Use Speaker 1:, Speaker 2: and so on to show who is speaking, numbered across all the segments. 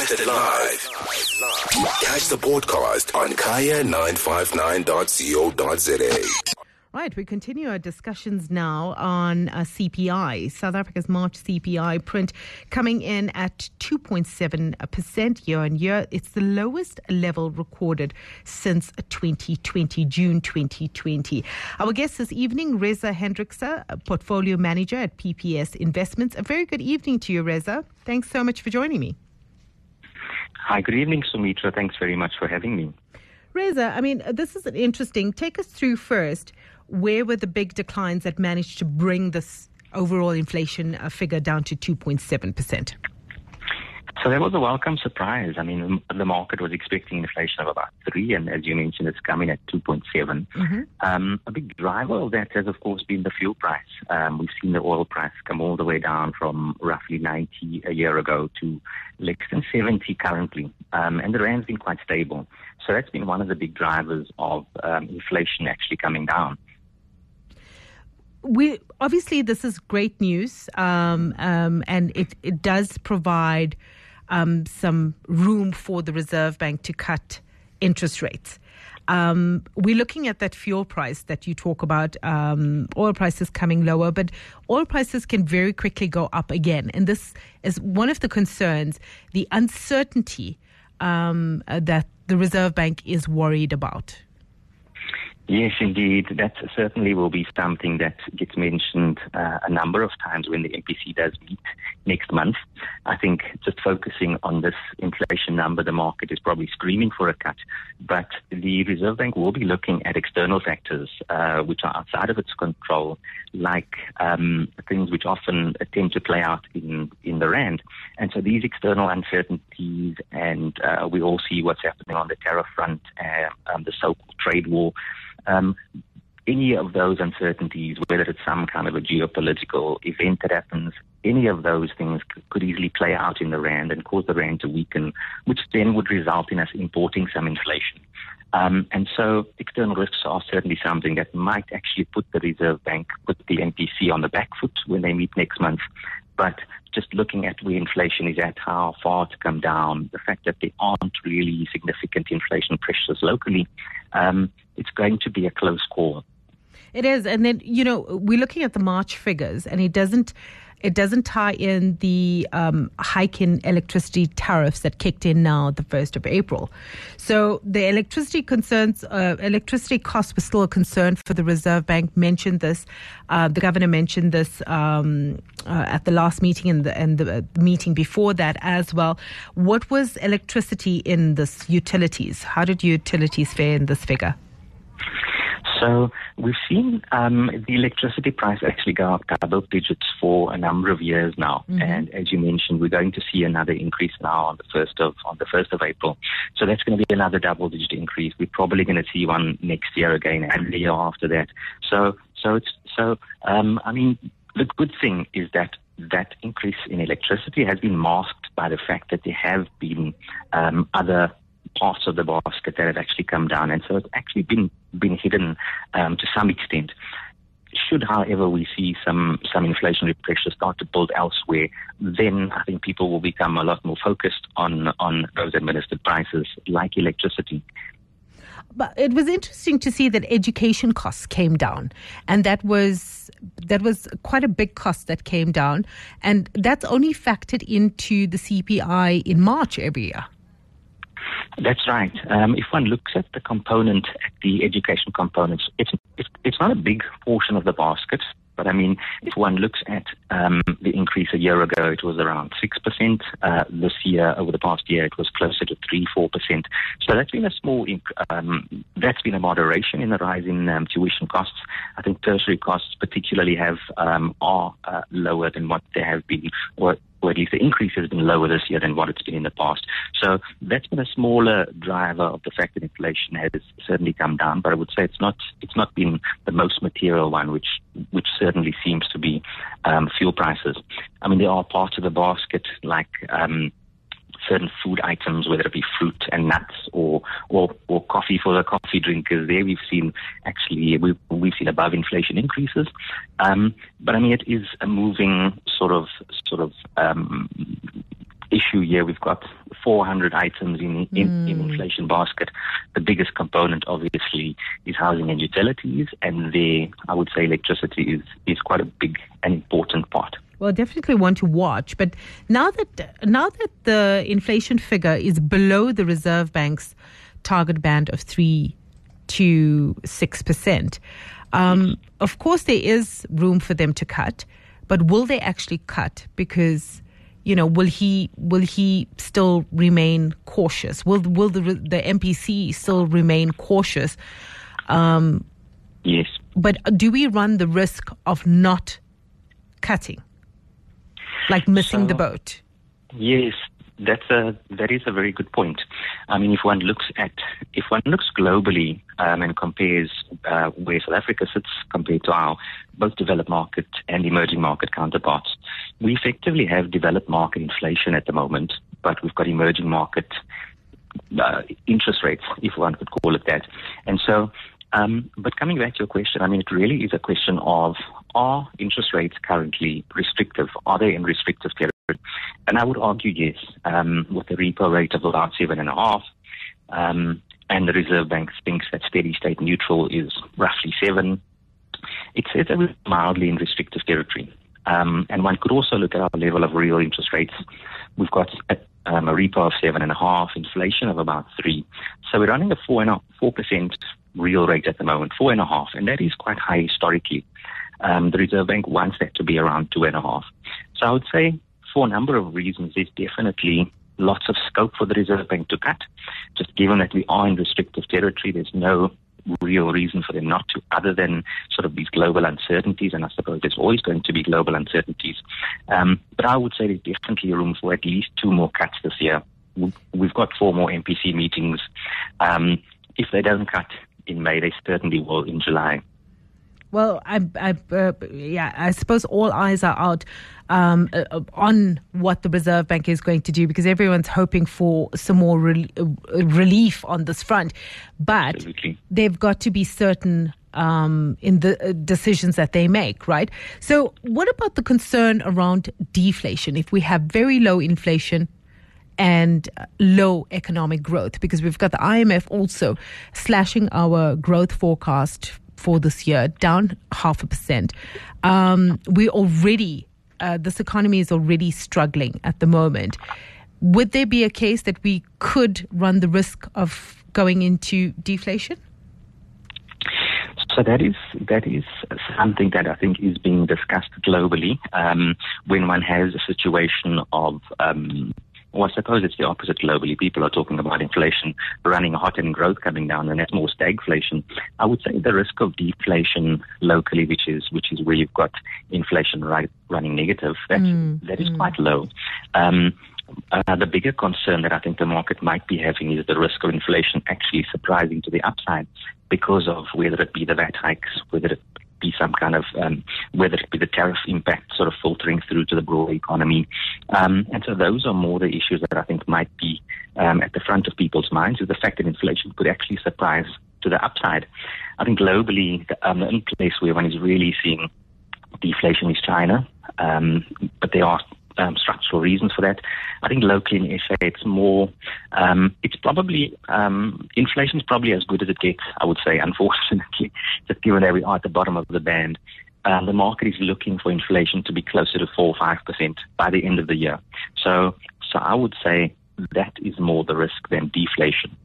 Speaker 1: Broadcasted live. Catch the podcast on kaya959.co.za.
Speaker 2: Right, we continue our discussions now on CPI. South Africa's March CPI print coming in at 2.7% year on year. It's the lowest level recorded since 2020, June 2020. Our guest this evening, Reza Hendrikse, Portfolio Manager at PPS Investments. A very good evening to you, Reza. Thanks so much for joining me.
Speaker 3: Hi, good evening, Sumitra. Thanks very much for having me.
Speaker 2: Reza, I mean, this is interesting. Take us through first. Where were the big declines that managed to bring this overall inflation figure down to 2.7%?
Speaker 3: So that was a welcome surprise. I mean, the market was expecting inflation of about 3%, and as you mentioned, it's coming at 2.7%. A big driver of that has, of course, been the fuel price. We've seen the oil price come all the way down from roughly 90 a year ago to less than 70 currently, and the rand's been quite stable. So that's been one of the big drivers of inflation actually coming down.
Speaker 2: Obviously, this is great news, and it does provide some room for the Reserve Bank to cut interest rates. We're looking at that fuel price that you talk about, oil prices coming lower, but oil prices can very quickly go up again. And this is one of the concerns, the uncertainty that the Reserve Bank is worried about.
Speaker 3: Yes, indeed. That certainly will be something that gets mentioned a number of times when the MPC does meet next month. I think just focusing on this inflation number, the market is probably screaming for a cut. But the Reserve Bank will be looking at external factors which are outside of its control, like things which often tend to play out in the rand. And so these external uncertainties, and we all see what's happening on the tariff front, the so-called trade war, any of those uncertainties, whether it's some kind of a geopolitical event that happens, any of those things could easily play out in the rand and cause the rand to weaken, which then would result in us importing some inflation. And so external risks are certainly something that might actually put the Reserve Bank, put the MPC on the back foot when they meet next month. But just looking at where inflation is at, how far to come down, the fact that there aren't really significant inflation pressures locally, it's going to be a close call.
Speaker 2: It is. And then, we're looking at the March figures, and it doesn't tie in the hike in electricity tariffs that kicked in now the 1st of April. So the electricity costs were still a concern for the Reserve Bank. Mentioned this. The governor mentioned this at the last meeting and the meeting before that as well. What was electricity in this utilities? How did utilities fare in this figure?
Speaker 3: So we've seen the electricity price actually go up double digits for a number of years now. Mm-hmm. And as you mentioned, we're going to see another increase now on the 1st of April. So that's going to be another double digit increase. We're probably going to see one next year again and the year after that. I mean, the good thing is that increase in electricity has been masked by the fact that there have been other parts of the basket that have actually come down, and so it's actually been hidden to some extent. Should, however, we see some inflationary pressure start to build elsewhere, then I think people will become a lot more focused on those administered prices like electricity.
Speaker 2: But it was interesting to see that education costs came down, and that was quite a big cost that came down, and that's only factored into the CPI in March every year.
Speaker 3: That's right. If one looks at the component, at the education components, it's not a big portion of the basket. But I mean, if one looks at the increase a year ago, it was around 6%. This year, over the past year, it was closer to 3-4%. So that's been that's been a moderation in the rise in tuition costs. I think tertiary costs particularly are lower than what they have been, or at least the increase has been lower this year than what it's been in the past. So that's been a smaller driver of the fact that inflation has certainly come down. But I would say it's not been the most material one, which certainly seems to be fuel prices. I mean, there are parts of the basket like certain food items, whether it be fruit and nuts or coffee for the coffee drinkers. There we've seen above inflation increases. But I mean, it is a moving sort of issue here. We've got 400 items in inflation basket. The biggest component, obviously, is housing and utilities, and there, I would say electricity is quite a big and important part.
Speaker 2: Well, definitely want to watch. But now that the inflation figure is below the Reserve Bank's target band of 3 to 6%, of course there is room for them to cut. But will they actually cut? Because, will he still remain cautious? Will the MPC still remain cautious?
Speaker 3: Yes.
Speaker 2: But do we run the risk of not cutting, like missing the boat?
Speaker 3: Yes, that is a very good point. I mean, if one looks globally and compares where South Africa sits compared to our both developed market and emerging market counterparts, we effectively have developed market inflation at the moment, but we've got emerging market interest rates, if one could call it that. And so, but coming back to your question, I mean, it really is a question of, are interest rates currently restrictive? Are they in restrictive territory? And I would argue yes, with the repo rate of about 7.5%, and the Reserve Bank thinks that steady state neutral is roughly 7%. It says that we're mildly in restrictive territory. And one could also look at our level of real interest rates. We've got a repo of 7.5%, inflation of about 3%. So we're running a 4% real rate at the moment, 4.5%, and that is quite high historically. The Reserve Bank wants that to be around 2.5%. So I would say, for a number of reasons, there's definitely lots of scope for the Reserve Bank to cut. Just given that we are in restrictive territory, there's no real reason for them not to, other than sort of these global uncertainties, and I suppose there's always going to be global uncertainties. But I would say there's definitely room for at least 2 more cuts this year. We've got 4 more MPC meetings. If they don't cut in May, they certainly will in July.
Speaker 2: Well, I suppose all eyes are out on what the Reserve Bank is going to do, because everyone's hoping for some more relief on this front. But Absolutely. They've got to be certain in the decisions that they make, right? So what about the concern around deflation? If we have very low inflation and low economic growth, because we've got the IMF also slashing our growth forecast for this year down 0.5%. We already, this economy is already struggling at the moment. Would there be a case that we could run the risk of going into deflation?
Speaker 3: So that is something that I think is being discussed globally when one has a situation of well, I suppose it's the opposite globally. People are talking about inflation running hot and growth coming down, and that's more stagflation. I would say the risk of deflation locally, which is where you've got inflation running negative, that is quite low. The bigger concern that I think the market might be having is the risk of inflation actually surprising to the upside because of whether it be the VAT hikes, whether it be some kind of, whether it be the tariff impact sort of filtering through to the broader economy. And so those are more the issues that I think might be at the front of people's minds, is the fact that inflation could actually surprise to the upside. I think globally, the only place where one is really seeing deflation is China, but there are structural reasons for that. I think locally in SA, it's more, it's probably, inflation is probably as good as it gets, I would say, unfortunately, just given that we are at the bottom of the band. The market is looking for inflation to be closer to 4 or 5% by the end of the year. So I would say that is more the risk than deflation.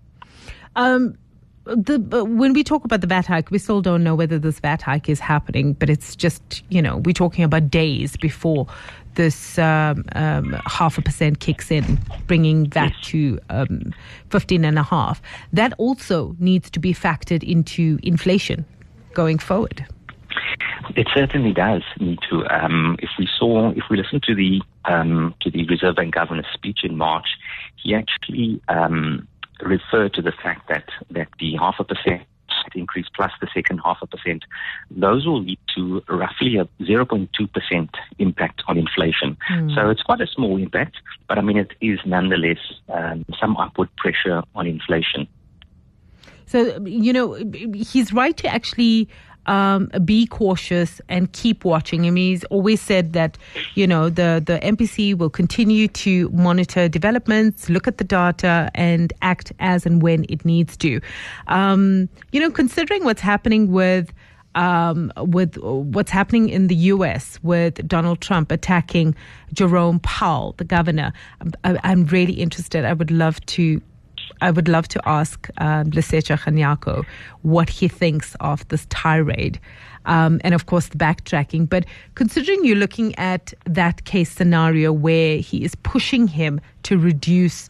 Speaker 2: When we talk about the VAT hike, we still don't know whether this VAT hike is happening, but it's just, we're talking about days before this 0.5% kicks in, bringing that to 15.5%. That also needs to be factored into inflation going forward.
Speaker 3: It certainly does need to. If we listen to the Reserve Bank governor's speech in March, he actually referred to the fact that the 0.5% increase plus the second 0.5%, those will lead to roughly a 0.2% impact on inflation. So it's quite a small impact, but I mean it is nonetheless some upward pressure on inflation.
Speaker 2: So, he's right to actually be cautious and keep watching. I mean, he's always said that, the MPC will continue to monitor developments, look at the data, and act as and when it needs to. Considering what's happening with what's happening in the U.S. with Donald Trump attacking Jerome Powell, the governor, I'm really interested. I would love to ask Lesetja Kganyago what he thinks of this tirade, and of course the backtracking. But considering you're looking at that case scenario where he is pushing him to reduce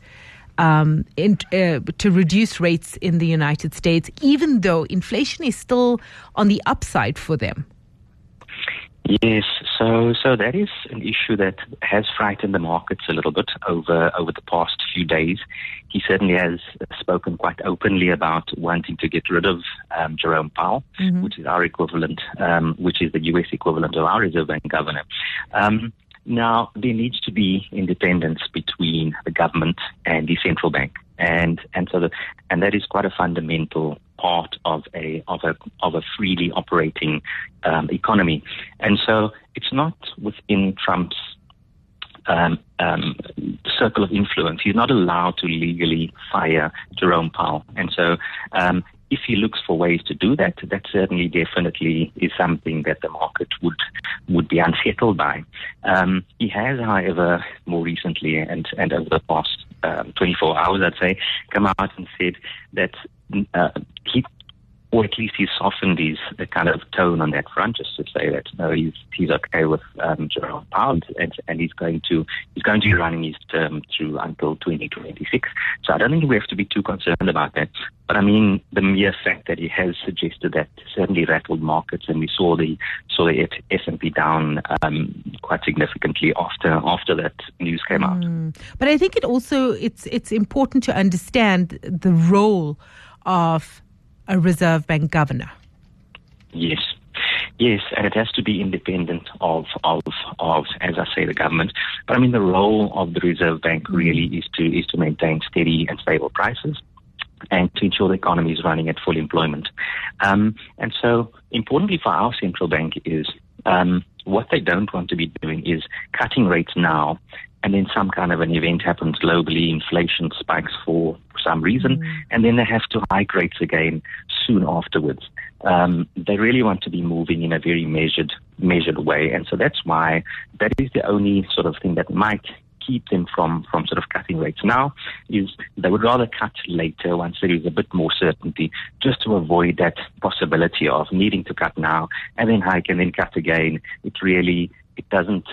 Speaker 2: rates in the United States, even though inflation is still on the upside for them.
Speaker 3: Yes, so that is an issue that has frightened the markets a little bit over the past few days. He certainly has spoken quite openly about wanting to get rid of Jerome Powell, which is our equivalent, which is the U.S. equivalent of our Reserve Bank governor. Now, there needs to be independence between the government and the central bank, and that is quite a fundamental part of a freely operating economy. And so it's not within Trump's circle of influence. He's not allowed to legally fire Jerome Powell. And so if he looks for ways to do that, that certainly definitely is something that the market would be unsettled by. He has, however, more recently and over the past 24 hours, I'd say, come out and said that or at least he softened his kind of tone on that front, just to say that no, he's okay with Jerome Powell, and he's going to be running his term through until 2026. So I don't think we have to be too concerned about that. But I mean, the mere fact that he has suggested that certainly rattled markets, and we saw the S&P down quite significantly after that news came out.
Speaker 2: But I think it's important to understand the role of a Reserve Bank governor. Yes,
Speaker 3: and it has to be independent of, as I say, the government. But I mean, the role of the Reserve Bank really is to maintain steady and stable prices, and to ensure the economy is running at full employment. And so, importantly for our central bank is what they don't want to be doing is cutting rates now, and then some kind of an event happens globally, inflation spikes for some reason, and then they have to hike rates again soon afterwards. They really want to be moving in a very measured way, and so that's why that is the only sort of thing that might keep them from sort of cutting rates now, is they would rather cut later once there is a bit more certainty, just to avoid that possibility of needing to cut now and then hike and then cut again. It doesn't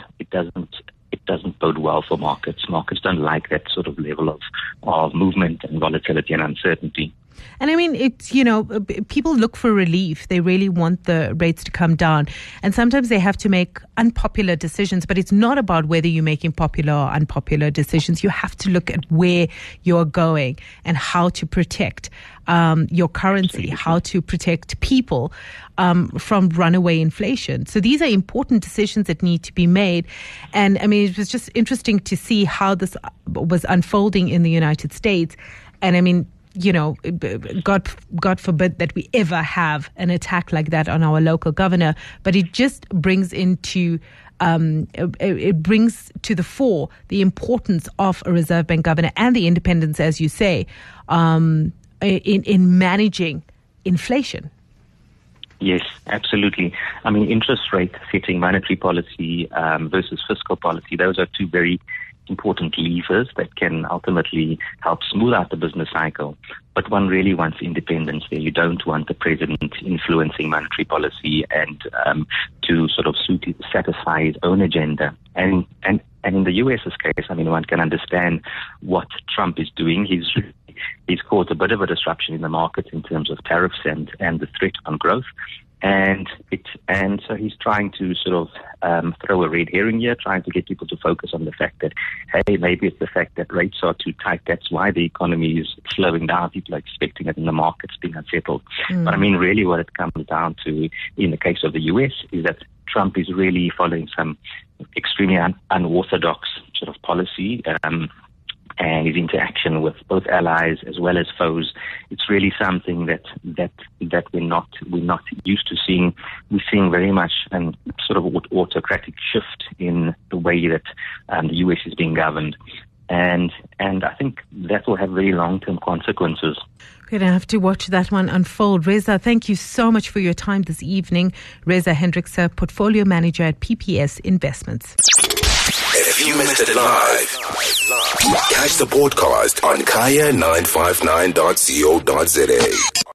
Speaker 3: bode well for markets. Markets don't like that sort of level of movement and volatility and uncertainty.
Speaker 2: And I mean, it's, people look for relief. They really want the rates to come down. And sometimes they have to make unpopular decisions, but it's not about whether you're making popular or unpopular decisions. You have to look at where you're going and how to protect your currency, how to protect people from runaway inflation. So these are important decisions that need to be made. And I mean, it was just interesting to see how this was unfolding in the United States. And I mean, God forbid that we ever have an attack like that on our local governor, but it just brings to the fore the importance of a Reserve Bank governor and the independence, as you say, in managing inflation.
Speaker 3: Yes, absolutely. I mean, interest rate setting, monetary policy versus fiscal policy, those are two very important levers that can ultimately help smooth out the business cycle. But one really wants independence there. You don't want the president influencing monetary policy and to sort of satisfy his own agenda. And in the US's case, I mean, one can understand what Trump is doing. He's caused a bit of a disruption in the market in terms of tariffs and the threat on growth. And so he's trying to sort of throw a red herring here, trying to get people to focus on the fact that, hey, maybe it's the fact that rates are too tight. That's why the economy is slowing down. People are expecting it, and the market's being unsettled. But I mean, really what it comes down to in the case of the US is that Trump is really following some extremely unorthodox sort of policy. and his interaction with both allies as well as foes. It's really something that we're not used to seeing. We're seeing very much a sort of autocratic shift in the way that the US is being governed. And I think that will have very long-term consequences.
Speaker 2: We're going to have to watch that one unfold. Reza, thank you so much for your time this evening. Reza Hendrickse, Portfolio Manager at PPS Investments.
Speaker 1: If you missed it live, catch the podcast on kaya959.co.za.